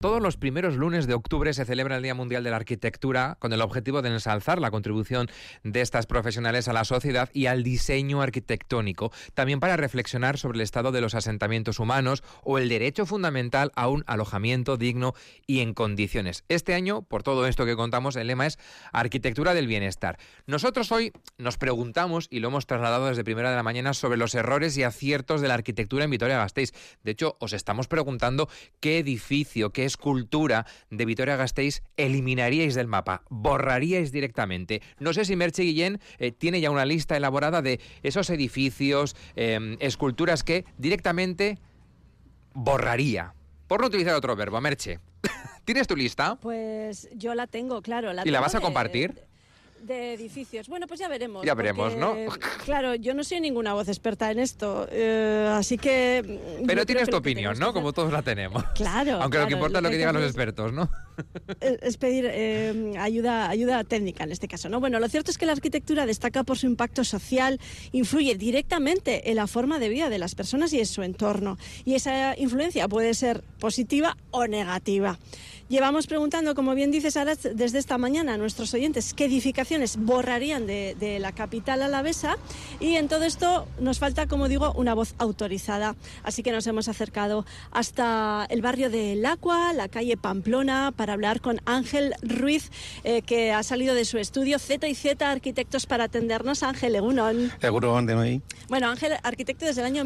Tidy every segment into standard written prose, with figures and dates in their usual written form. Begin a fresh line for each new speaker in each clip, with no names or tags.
Todos los primeros lunes de octubre se celebra el Día Mundial de la Arquitectura con el objetivo de ensalzar la contribución de estas profesionales a la sociedad y al diseño arquitectónico, también para reflexionar sobre el estado de los asentamientos humanos o el derecho fundamental a un alojamiento digno y en condiciones. Este año, por todo esto que contamos, el lema es Arquitectura del Bienestar. Nosotros hoy nos preguntamos, y lo hemos trasladado desde primera de la mañana, sobre los errores y aciertos de la arquitectura en Vitoria-Gasteiz. De hecho, os estamos preguntando qué edificio, qué escultura de Vitoria-Gasteiz eliminaríais del mapa, borraríais directamente. No sé si Merche Guillén tiene ya una lista elaborada de esos edificios, esculturas que directamente borraría. Por no utilizar otro verbo, Merche. ¿Tienes tu lista?
Pues yo la tengo, claro.
¿Y la vas a compartir?
De edificios. Bueno, pues ya veremos.
Ya veremos, ¿no?
Claro, yo no soy ninguna voz experta en esto, así que...
Pero tienes tu opinión, ¿no? Como todos la tenemos.
Claro.
Aunque
claro,
lo que importa es lo que digan los expertos, ¿no?
Es pedir ayuda técnica en este caso, ¿no? Bueno, lo cierto es que la arquitectura destaca por su impacto social, influye directamente en la forma de vida de las personas y en su entorno. Y esa influencia puede ser positiva o negativa. Llevamos preguntando, como bien dices, Sara, desde esta mañana a nuestros oyentes qué edificaciones borrarían de la capital alavesa, y en todo esto nos falta, como digo, una voz autorizada. Así que nos hemos acercado hasta el barrio de Lacua, la calle Pamplona, para hablar con Ángel Ruiz, que ha salido de su estudio Z&Z Arquitectos para atendernos. Ángel, egunon.
Egunon, de hoy.
Bueno, Ángel, arquitecto desde el año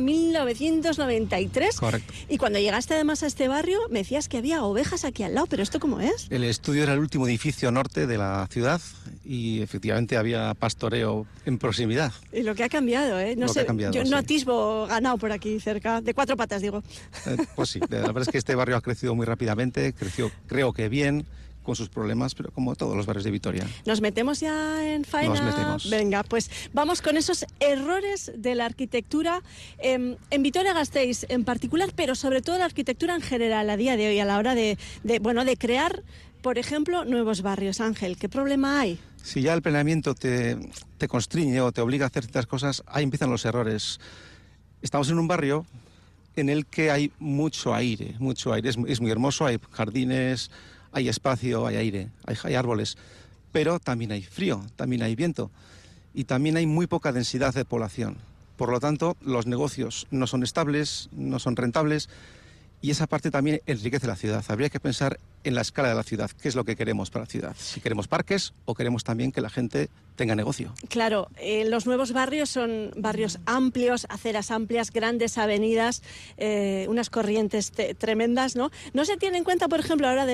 1993.
Correcto.
Y cuando llegaste además a este barrio, me decías que había ovejas aquí al lado. ¿Pero esto cómo es?
El estudio era el último edificio norte de la ciudad y efectivamente había pastoreo en proximidad.
Y lo que ha cambiado, ¿eh? No sé, yo no atisbo ganado por aquí cerca, de cuatro patas, digo.
Pues sí, la verdad es que este barrio ha crecido muy rápidamente, creció creo que bien, con sus problemas, pero como todos los barrios de Vitoria.
¿Nos metemos ya en faena?
Nos metemos.
Venga, pues vamos con esos errores de la arquitectura en Vitoria-Gasteiz en particular, pero sobre todo la arquitectura en general a día de hoy, a la hora de crear, por ejemplo, nuevos barrios. Ángel, ¿qué problema hay?
Si ya el planeamiento te constriñe o te obliga a hacer ciertas cosas, ahí empiezan los errores. Estamos en un barrio en el que hay mucho aire. Es muy hermoso, hay jardines, hay espacio, hay aire, hay árboles, pero también hay frío, también hay viento y también hay muy poca densidad de población. Por lo tanto, los negocios no son estables, no son rentables y esa parte también enriquece la ciudad. Habría que pensar en la escala de la ciudad, qué es lo que queremos para la ciudad. Si queremos parques o queremos también que la gente tenga negocio.
Claro, los nuevos barrios son barrios amplios, aceras amplias, grandes avenidas, unas corrientes tremendas, ¿no? ¿No se tiene en cuenta, por ejemplo, a la hora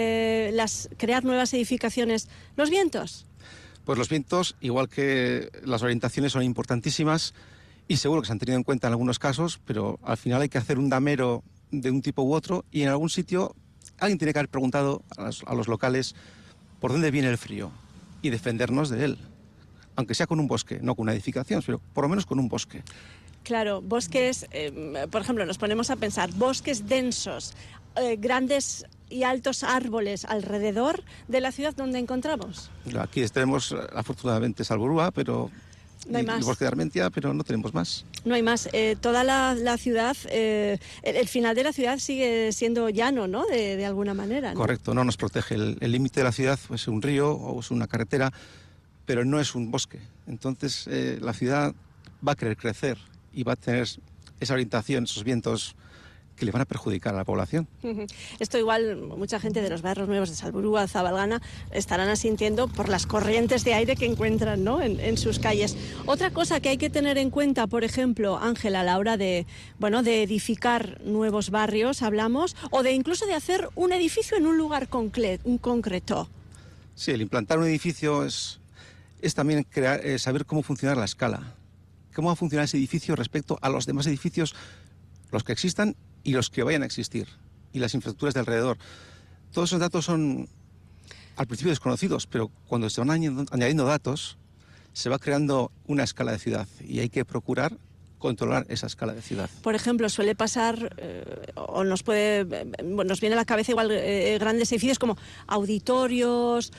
de crear nuevas edificaciones, los vientos?
Pues los vientos, igual que las orientaciones, son importantísimas y seguro que se han tenido en cuenta en algunos casos, pero al final hay que hacer un damero de un tipo u otro y en algún sitio alguien tiene que haber preguntado a los locales por dónde viene el frío y defendernos de él, aunque sea con un bosque, no con una edificación, pero por lo menos con un bosque.
Claro, bosques, por ejemplo, nos ponemos a pensar, bosques densos, grandes y altos árboles alrededor de la ciudad donde encontramos.
Aquí tenemos afortunadamente Salburúa, pero...
No hay más.
El bosque de Armentia, pero no tenemos más.
No hay más. Toda la ciudad, el final de la ciudad sigue siendo llano, ¿no? De alguna manera, ¿no?
Correcto, no nos protege. El límite de la ciudad es un río o es una carretera, pero no es un bosque. Entonces la ciudad va a querer crecer y va a tener esa orientación, esos vientos que le van a perjudicar a la población.
Esto igual mucha gente de los barrios nuevos de Salburúa, Zabalgana, estarán asintiendo por las corrientes de aire que encuentran, ¿no? en sus calles. Otra cosa que hay que tener en cuenta, por ejemplo, Ángel, a la hora de edificar nuevos barrios, hablamos, o de incluso de hacer un edificio en un lugar concreto.
Sí, el implantar un edificio es también saber cómo funcionar la escala. Cómo va a funcionar ese edificio respecto a los demás edificios, los que existan y los que vayan a existir, y las infraestructuras de alrededor. Todos esos datos son al principio desconocidos, pero cuando se van añadiendo datos, se va creando una escala de ciudad y hay que procurar controlar esa escala de ciudad.
Por ejemplo, suele pasar, o nos viene a la cabeza igual grandes edificios como auditorios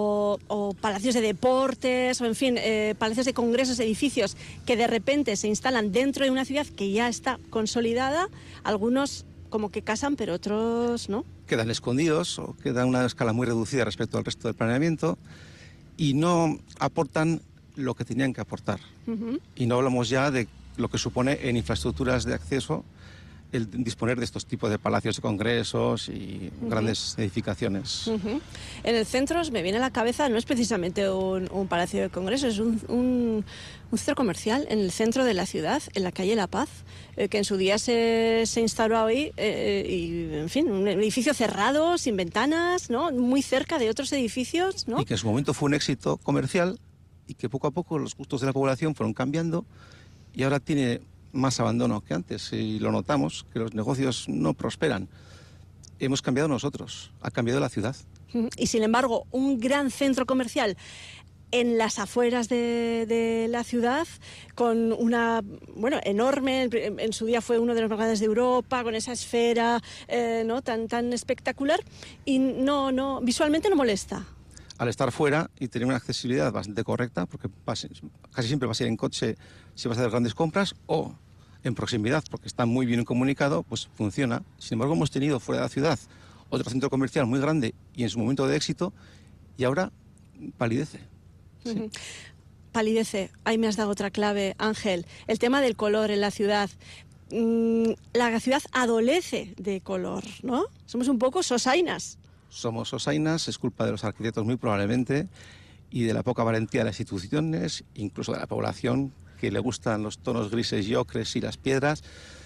o palacios de deportes, o en fin, palacios de congresos, edificios que de repente se instalan dentro de una ciudad que ya está consolidada, algunos como que casan, pero otros no.
quedan escondidos o quedan a una escala muy reducida respecto al resto del planeamiento y no aportan lo que tenían que aportar. Y no hablamos ya de lo que supone en infraestructuras de acceso el disponer de estos tipos de palacios de congresos y grandes edificaciones.
En el centro me viene a la cabeza, no es precisamente un palacio de congresos, es un centro comercial en el centro de la ciudad, en la calle La Paz, que en su día se instaló ahí, y en fin, un edificio cerrado, sin ventanas, ¿no? Muy cerca de otros edificios, ¿no?
Y que en su momento fue un éxito comercial y que poco a poco los gustos de la población fueron cambiando y ahora tiene más abandono que antes, y lo notamos, que los negocios no prosperan. Hemos cambiado nosotros, ha cambiado la ciudad.
Y sin embargo, un gran centro comercial en las afueras de la ciudad, con una, bueno, enorme, en su día fue uno de los más grandes de Europa, con esa esfera, ¿no? tan espectacular, y no visualmente no molesta.
Al estar fuera y tener una accesibilidad bastante correcta, porque casi siempre vas a ir en coche si vas a hacer grandes compras, o en proximidad, porque está muy bien comunicado, pues funciona. Sin embargo, hemos tenido fuera de la ciudad otro centro comercial muy grande y en su momento de éxito, y ahora palidece. Sí.
Palidece. Ahí me has dado otra clave, Ángel. El tema del color en la ciudad. La ciudad adolece de color, ¿no? Somos un poco sosainas.
Somos sosainas, es culpa de los arquitectos muy probablemente, y de la poca valentía de las instituciones, incluso de la población, que le gustan los tonos grises y ocres y las piedras.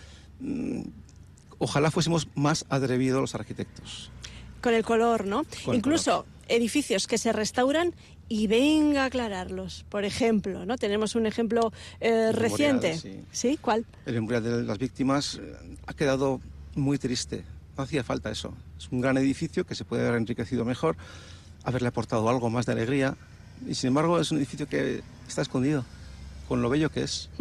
Ojalá fuésemos más atrevidos los arquitectos.
Con el color, ¿no? Incluso edificios que se restauran y venga a aclararlos. Por ejemplo, ¿no? Tenemos un ejemplo reciente.
Sí.
¿Sí? ¿Cuál?
El memorial de las víctimas ha quedado muy triste. No hacía falta eso. Es un gran edificio que se puede haber enriquecido mejor, haberle aportado algo más de alegría, y sin embargo es un edificio que está escondido, con lo bello que es.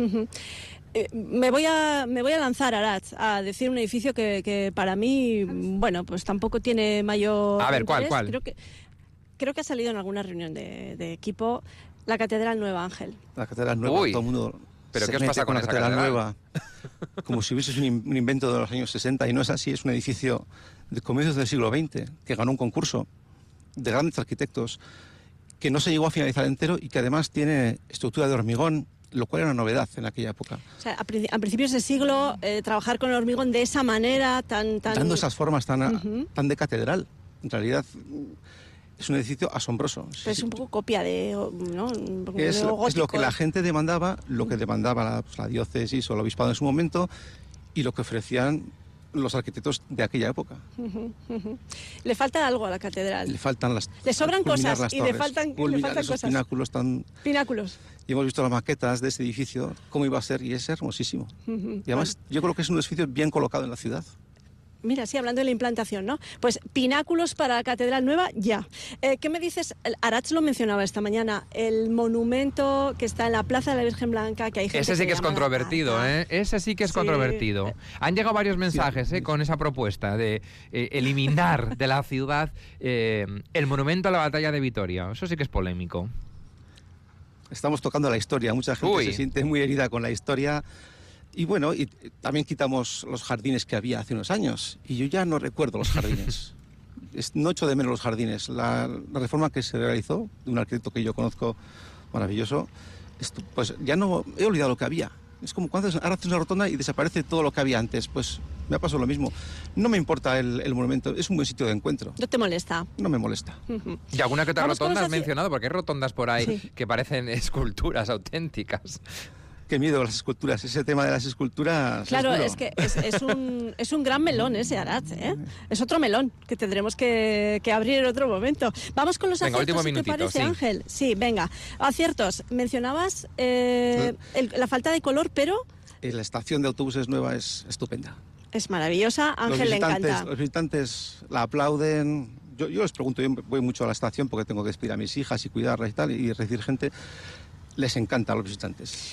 Me voy a lanzar, Aratz, a decir un edificio que para mí, bueno, pues tampoco tiene mayor
A ver,
interés.
¿cuál?
Creo que ha salido en alguna reunión de equipo, la Catedral Nueva, Ángel.
La Catedral Nueva,
Uy,
todo el mundo
¿pero
se
qué os
mete
pasa con
la
esa
Catedral
catedral?
Nueva, como si hubiese un invento de los años 60, y no es así. Es un edificio de comienzos del siglo XX, que ganó un concurso de grandes arquitectos, que no se llegó a finalizar entero y que además tiene estructura de hormigón, lo cual era una novedad en aquella época.
O sea, a principios de siglo, trabajar con el hormigón de esa manera, tan...
Dando esas formas tan de catedral. En realidad es un edificio asombroso.
Pero es un poco copia de... ¿no?
Es lo que la gente demandaba, lo que demandaba la diócesis o el obispado en su momento, y lo que ofrecían los arquitectos de aquella época.
Le falta algo a la catedral.
Le
sobran cosas y le faltan cosas.
Pináculos
Pináculos.
Y hemos visto las maquetas de este edificio, cómo iba a ser, y es hermosísimo. Y además yo creo que es un edificio bien colocado en la ciudad.
Mira, sí, hablando de la implantación, ¿no? Pues pináculos para la Catedral Nueva, ya. ¿Qué me dices? Aratz lo mencionaba esta mañana, el monumento que está en la Plaza de la Virgen Blanca, que hay gente
Ese sí que es controvertido, ¿eh? Ese sí que es controvertido. Han llegado varios mensajes con esa propuesta de eliminar de la ciudad el monumento a la batalla de Vitoria. Eso sí que es polémico.
Estamos tocando la historia. Mucha gente se siente muy herida con la historia. Y bueno, y también quitamos los jardines que había hace unos años. Y yo ya no recuerdo los jardines. No echo de menos los jardines. La reforma que se realizó de un arquitecto que yo conozco, maravilloso, pues ya no he olvidado lo que había. Es como cuando ahora haces una rotonda y desaparece todo lo que había antes. Pues me ha pasado lo mismo. No me importa el monumento, es un buen sitio de encuentro.
¿No te molesta?
No me molesta.
Y alguna que otra rotonda has mencionado, porque hay rotondas por ahí que parecen esculturas auténticas.
Qué miedo las esculturas, ese tema de las esculturas.
Claro, es que es un gran melón ese, Aratz, ¿eh? Es otro melón que tendremos que abrir en otro momento. Vamos con los aciertos, ¿qué te parece, Ángel? Sí, venga. Aciertos. Mencionabas la falta de color, pero...
La estación de autobuses nueva es estupenda.
Es maravillosa, Ángel le encanta.
Los visitantes la aplauden. Yo les pregunto, yo voy mucho a la estación porque tengo que despedir a mis hijas y cuidarlas y tal, y recibir gente. Les encanta a los visitantes.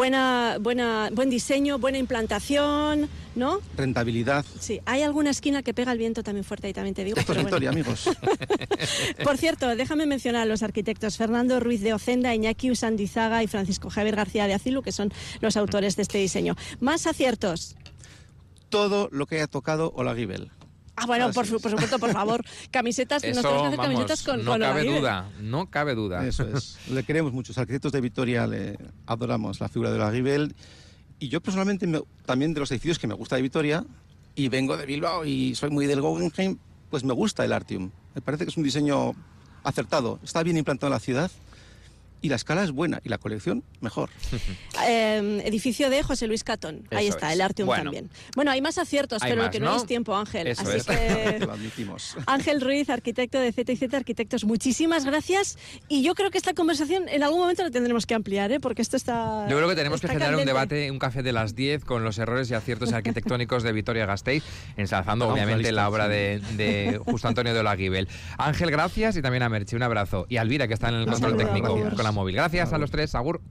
Buen diseño, buena implantación, ¿no?
Rentabilidad.
Sí, hay alguna esquina que pega el viento también fuerte, y también te digo.
Esto es Vitoria, amigos.
Por cierto, déjame mencionar a los arquitectos Fernando Ruiz de Ocenda, Iñaki Usandizaga y Francisco Javier García de Acilu, que son los autores de este diseño. Más aciertos.
Todo lo que haya tocado Olaguibel.
Ah, bueno, por supuesto, por favor. Camisetas, nos
Eso,
tenemos que hacer
vamos,
camisetas con
no cabe
Olaguibel.
duda, no cabe duda.
Eso es. Le queremos mucho. Los arquitectos de Vitoria le adoramos la figura de Olaguibel. Y yo personalmente, también de los edificios que me gusta de Vitoria, y vengo de Bilbao y soy muy del Guggenheim, pues me gusta el Artium. Me parece que es un diseño acertado. Está bien implantado en la ciudad. Y la escala es buena y la colección mejor.
Edificio de José Luis Catón. Ahí
Eso
está,
es.
el Artium
Bueno.
también. Bueno, hay más aciertos,
Hay
pero
más,
que no
¿no?
es tiempo, Ángel.
Eso
Así
es.
que
Lo admitimos.
Ángel Ruiz, arquitecto de ZZ Arquitectos, muchísimas gracias. Y yo creo que esta conversación en algún momento la tendremos que ampliar, ¿eh? Porque esto está.
Yo creo que tenemos que
está
generar un
candente.
debate, un café de las 10 con los errores y aciertos arquitectónicos de Vitoria-Gasteiz, ensalzando
Vamos,
obviamente
la
la
lista,
obra
sí.
de Justo Antonio de Olaguibel. Ángel, gracias, y también a Merche, un abrazo. Y a Elvira, que está en el
Un
control
saludo,
técnico
Agur.
con la móvil. Gracias a los tres, agur.